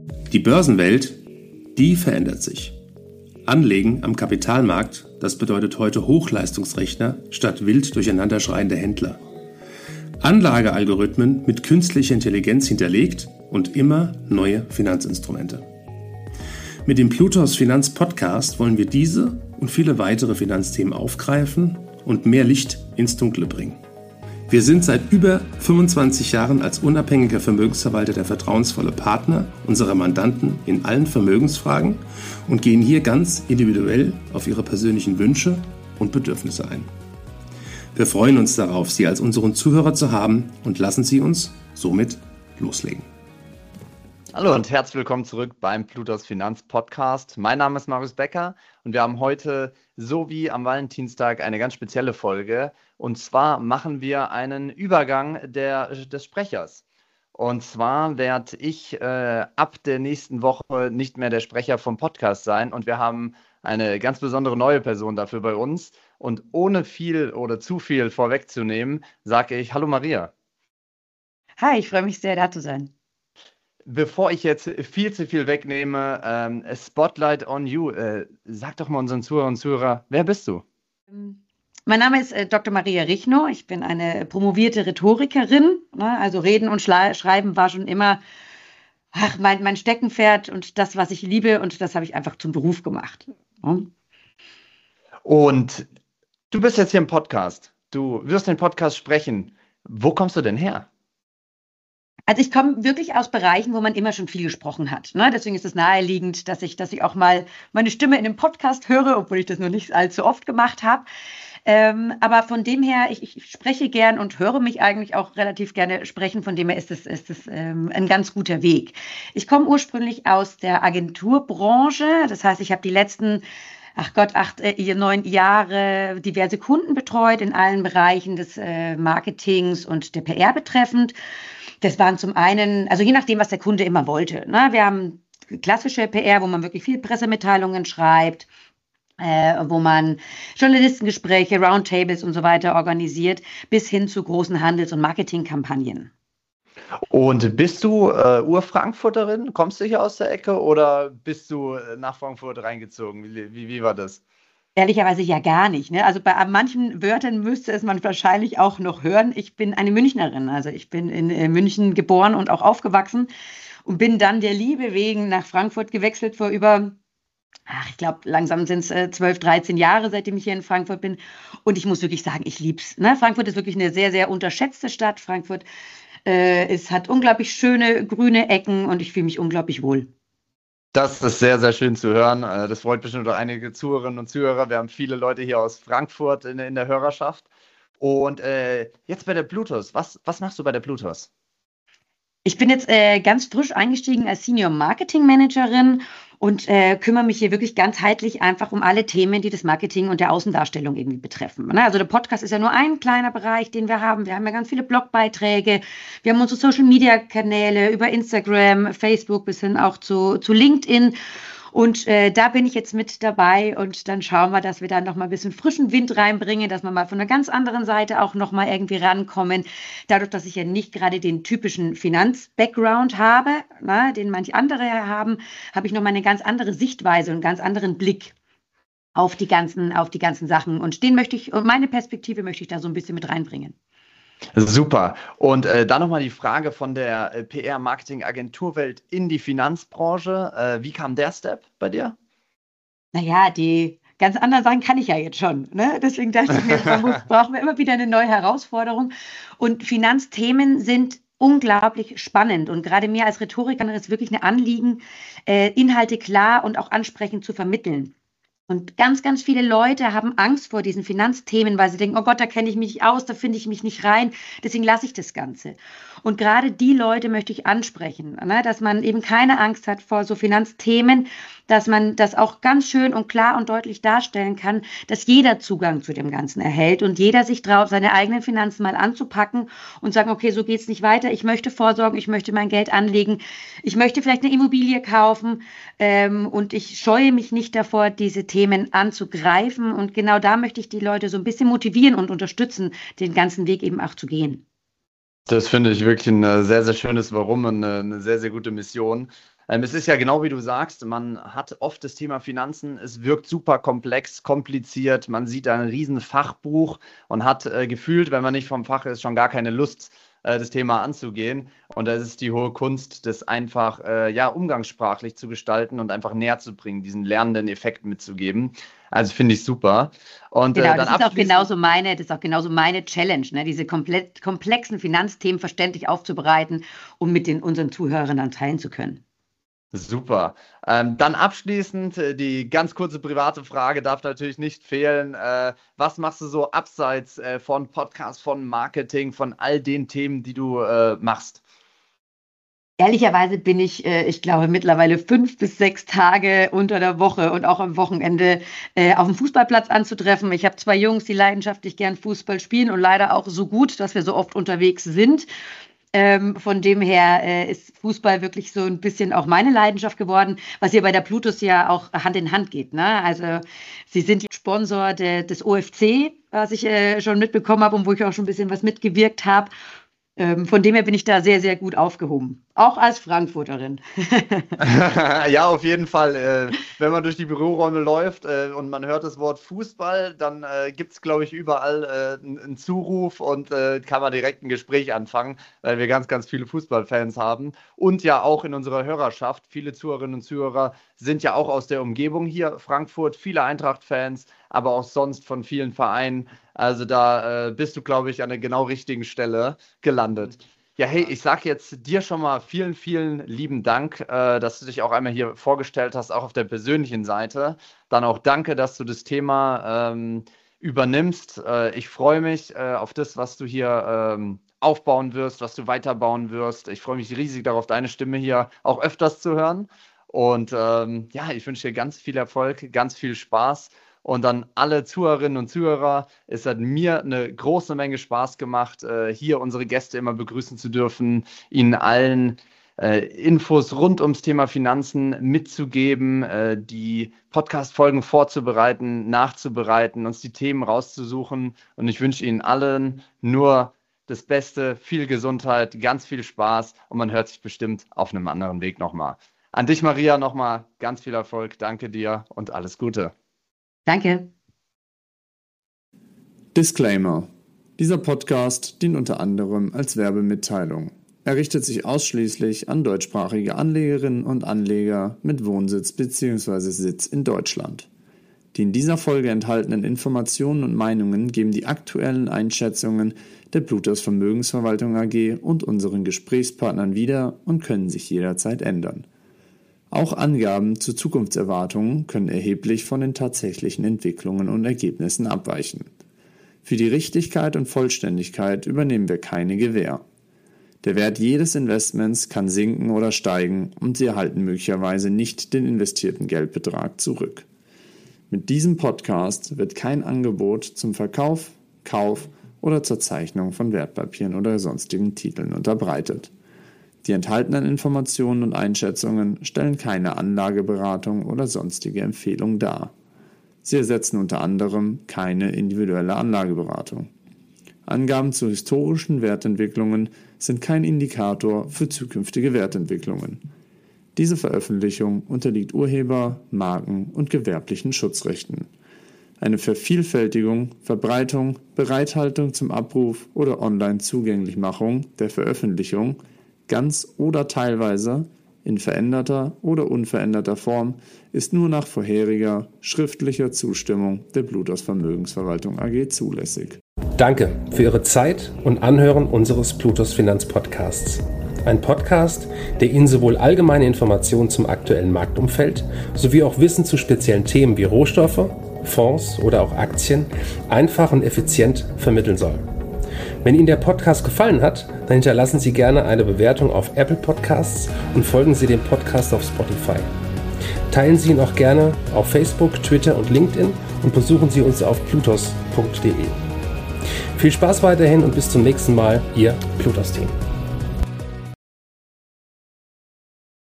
Die Börsenwelt, die verändert sich. Anlegen am Kapitalmarkt, das bedeutet heute Hochleistungsrechner statt wild durcheinanderschreiende Händler. Anlagealgorithmen mit künstlicher Intelligenz hinterlegt und immer neue Finanzinstrumente. Mit dem Plutos Finanz Podcast wollen wir diese und viele weitere Finanzthemen aufgreifen und mehr Licht ins Dunkle bringen. Wir sind seit über 25 Jahren als unabhängiger Vermögensverwalter der vertrauensvolle Partner unserer Mandanten in allen Vermögensfragen und gehen hier ganz individuell auf ihre persönlichen Wünsche und Bedürfnisse ein. Wir freuen uns darauf, Sie als unseren Zuhörer zu haben und lassen Sie uns somit loslegen. Hallo und herzlich willkommen zurück beim Plutos Finanz Podcast. Mein Name ist Marius Becker und wir haben heute, so wie am Valentinstag, eine ganz spezielle Folge. Und zwar machen wir einen Übergang des Sprechers. Und zwar werde ich ab der nächsten Woche nicht mehr der Sprecher vom Podcast sein. Und wir haben eine ganz besondere neue Person dafür bei uns. Und ohne viel oder zu viel vorwegzunehmen, sage ich Hallo Maria. Hi, ich freue mich sehr, da zu sein. Bevor ich jetzt viel zu viel wegnehme, Spotlight on you. Sag doch mal unseren Zuhörern und Zuhörer, wer bist du? Mein Name ist Dr. Maria Richnow. Ich bin eine promovierte Rhetorikerin. Also Reden und Schreiben war schon immer mein Steckenpferd und das, was ich liebe. Und das habe ich einfach zum Beruf gemacht. Und du bist jetzt hier im Podcast. Du wirst den Podcast sprechen. Wo kommst du denn her? Also ich komme wirklich aus Bereichen, wo man immer schon viel gesprochen hat. Deswegen ist es naheliegend, dass ich auch mal meine Stimme in einem Podcast höre, obwohl ich das noch nicht allzu oft gemacht habe. Aber von dem her, ich spreche gern und höre mich eigentlich auch relativ gerne sprechen. Von dem her ist es ein ganz guter Weg. Ich komme ursprünglich aus der Agenturbranche. Das heißt, ich habe die letzten 9 Jahre diverse Kunden betreut in allen Bereichen des Marketings und der PR betreffend. Das waren zum einen, also je nachdem, was der Kunde immer wollte. Wir haben klassische PR, wo man wirklich viel Pressemitteilungen schreibt, wo man Journalistengespräche, Roundtables und so weiter organisiert, bis hin zu großen Handels- und Marketingkampagnen. Und bist du Ur-Frankfurterin? Kommst du hier aus der Ecke oder bist du nach Frankfurt reingezogen? Wie war das? Ehrlicherweise ja gar nicht. Also bei manchen Wörtern müsste es man wahrscheinlich auch noch hören. Ich bin eine Münchnerin, also ich bin in München geboren und auch aufgewachsen und bin dann der Liebe wegen nach Frankfurt gewechselt vor über, ich glaube, langsam sind es 12, 13 Jahre, seitdem ich hier in Frankfurt bin. Und ich muss wirklich sagen, ich liebe es. Frankfurt ist wirklich eine sehr, sehr unterschätzte Stadt. Frankfurt hat unglaublich schöne grüne Ecken und ich fühle mich unglaublich wohl. Das ist sehr, sehr schön zu hören. Das freut bestimmt auch einige Zuhörerinnen und Zuhörer. Wir haben viele Leute hier aus Frankfurt in der Hörerschaft. Und jetzt bei der Plutos. Was machst du bei der Plutos? Ich bin jetzt ganz frisch eingestiegen als Senior Marketing Managerin und kümmere mich hier wirklich ganzheitlich einfach um alle Themen, die das Marketing und der Außendarstellung irgendwie betreffen. Also der Podcast ist ja nur ein kleiner Bereich, den wir haben. Wir haben ja ganz viele Blogbeiträge. Wir haben unsere Social-Media-Kanäle über Instagram, Facebook bis hin auch zu LinkedIn. Und da bin ich jetzt mit dabei und dann schauen wir, dass wir da nochmal ein bisschen frischen Wind reinbringen, dass wir mal von einer ganz anderen Seite auch nochmal irgendwie rankommen. Dadurch, dass ich ja nicht gerade den typischen Finanz-Background habe, den manche andere haben, habe ich nochmal eine ganz andere Sichtweise und einen ganz anderen Blick auf die ganzen Sachen. Und meine Perspektive möchte ich da so ein bisschen mit reinbringen. Super. Und dann nochmal die Frage von der PR-Marketing-Agenturwelt in die Finanzbranche. Wie kam der Step bei dir? Naja, die ganz anderen Sachen kann ich ja jetzt schon. Deswegen dachte ich mir, brauchen wir immer wieder eine neue Herausforderung. Und Finanzthemen sind unglaublich spannend. Und gerade mir als Rhetorikerin ist wirklich ein Anliegen, Inhalte klar und auch ansprechend zu vermitteln. Und ganz, ganz viele Leute haben Angst vor diesen Finanzthemen, weil sie denken, oh Gott, da kenne ich mich nicht aus, da finde ich mich nicht rein, deswegen lasse ich das Ganze. Und gerade die Leute möchte ich ansprechen, dass man eben keine Angst hat vor so Finanzthemen, dass man das auch ganz schön und klar und deutlich darstellen kann, dass jeder Zugang zu dem Ganzen erhält und jeder sich traut, seine eigenen Finanzen mal anzupacken und sagen, okay, so geht's nicht weiter, ich möchte vorsorgen, ich möchte mein Geld anlegen, ich möchte vielleicht eine Immobilie kaufen und ich scheue mich nicht davor, diese Themen anzugreifen und genau da möchte ich die Leute so ein bisschen motivieren und unterstützen, den ganzen Weg eben auch zu gehen. Das finde ich wirklich ein sehr, sehr schönes Warum und eine sehr, sehr gute Mission. Es ist ja genau wie du sagst, man hat oft das Thema Finanzen, es wirkt super komplex, kompliziert, man sieht ein riesen Fachbuch und hat gefühlt, wenn man nicht vom Fach ist, schon gar keine Lust, das Thema anzugehen. Und das ist die hohe Kunst, das einfach umgangssprachlich zu gestalten und einfach näher zu bringen, diesen lernenden Effekt mitzugeben. Also finde ich super. Und genau, dann das ist auch genauso meine Challenge, ne? Diese komplexen Finanzthemen verständlich aufzubereiten und mit unseren Zuhörern dann teilen zu können. Super. Dann abschließend die ganz kurze private Frage darf natürlich nicht fehlen. Was machst du so abseits von Podcast, von Marketing, von all den Themen, die du machst? Ehrlicherweise bin ich glaube, mittlerweile 5 bis 6 Tage unter der Woche und auch am Wochenende auf dem Fußballplatz anzutreffen. Ich habe 2 Jungs, die leidenschaftlich gern Fußball spielen und leider auch so gut, dass wir so oft unterwegs sind. Von dem her ist Fußball wirklich so ein bisschen auch meine Leidenschaft geworden, was hier bei der Plutos ja auch Hand in Hand geht, ne? Also sie sind Sponsor des OFC, was ich schon mitbekommen habe und wo ich auch schon ein bisschen was mitgewirkt habe. Von dem her bin ich da sehr, sehr gut aufgehoben. Auch als Frankfurterin. Ja, auf jeden Fall. Wenn man durch die Büroräume läuft und man hört das Wort Fußball, dann gibt es, glaube ich, überall einen Zuruf und kann man direkt ein Gespräch anfangen, weil wir ganz, ganz viele Fußballfans haben. Und ja auch in unserer Hörerschaft. Viele Zuhörerinnen und Zuhörer sind ja auch aus der Umgebung hier, Frankfurt, viele Eintracht-Fans, aber auch sonst von vielen Vereinen. Also da bist du, glaube ich, an der genau richtigen Stelle gelandet. Ja, hey, ich sage jetzt dir schon mal vielen, vielen lieben Dank, dass du dich auch einmal hier vorgestellt hast, auch auf der persönlichen Seite. Dann auch danke, dass du das Thema übernimmst. Ich freue mich auf das, was du hier aufbauen wirst, was du weiterbauen wirst. Ich freue mich riesig darauf, deine Stimme hier auch öfters zu hören. Und ich wünsche dir ganz viel Erfolg, ganz viel Spaß. Und dann alle Zuhörerinnen und Zuhörer, es hat mir eine große Menge Spaß gemacht, hier unsere Gäste immer begrüßen zu dürfen, ihnen allen Infos rund ums Thema Finanzen mitzugeben, die Podcast-Folgen vorzubereiten, nachzubereiten, uns die Themen rauszusuchen. Und ich wünsche Ihnen allen nur das Beste, viel Gesundheit, ganz viel Spaß und man hört sich bestimmt auf einem anderen Weg nochmal. An dich, Maria, nochmal ganz viel Erfolg. Danke dir und alles Gute. Danke. Disclaimer. Dieser Podcast dient unter anderem als Werbemitteilung. Er richtet sich ausschließlich an deutschsprachige Anlegerinnen und Anleger mit Wohnsitz bzw. Sitz in Deutschland. Die in dieser Folge enthaltenen Informationen und Meinungen geben die aktuellen Einschätzungen der Plutos Vermögensverwaltung AG und unseren Gesprächspartnern wieder und können sich jederzeit ändern. Auch Angaben zu Zukunftserwartungen können erheblich von den tatsächlichen Entwicklungen und Ergebnissen abweichen. Für die Richtigkeit und Vollständigkeit übernehmen wir keine Gewähr. Der Wert jedes Investments kann sinken oder steigen und Sie erhalten möglicherweise nicht den investierten Geldbetrag zurück. Mit diesem Podcast wird kein Angebot zum Verkauf, Kauf oder zur Zeichnung von Wertpapieren oder sonstigen Titeln unterbreitet. Die enthaltenen Informationen und Einschätzungen stellen keine Anlageberatung oder sonstige Empfehlung dar. Sie ersetzen unter anderem keine individuelle Anlageberatung. Angaben zu historischen Wertentwicklungen sind kein Indikator für zukünftige Wertentwicklungen. Diese Veröffentlichung unterliegt Urheber-, Marken- und gewerblichen Schutzrechten. Eine Vervielfältigung, Verbreitung, Bereithaltung zum Abruf oder Online-Zugänglichmachung der Veröffentlichung ganz oder teilweise, in veränderter oder unveränderter Form, ist nur nach vorheriger schriftlicher Zustimmung der Plutos Vermögensverwaltung AG zulässig. Danke für Ihre Zeit und Anhören unseres Plutos Finanzpodcasts. Ein Podcast, der Ihnen sowohl allgemeine Informationen zum aktuellen Marktumfeld sowie auch Wissen zu speziellen Themen wie Rohstoffe, Fonds oder auch Aktien einfach und effizient vermitteln soll. Wenn Ihnen der Podcast gefallen hat, dann hinterlassen Sie gerne eine Bewertung auf Apple Podcasts und folgen Sie dem Podcast auf Spotify. Teilen Sie ihn auch gerne auf Facebook, Twitter und LinkedIn und besuchen Sie uns auf plutos.de. Viel Spaß weiterhin und bis zum nächsten Mal, Ihr Plutos-Team.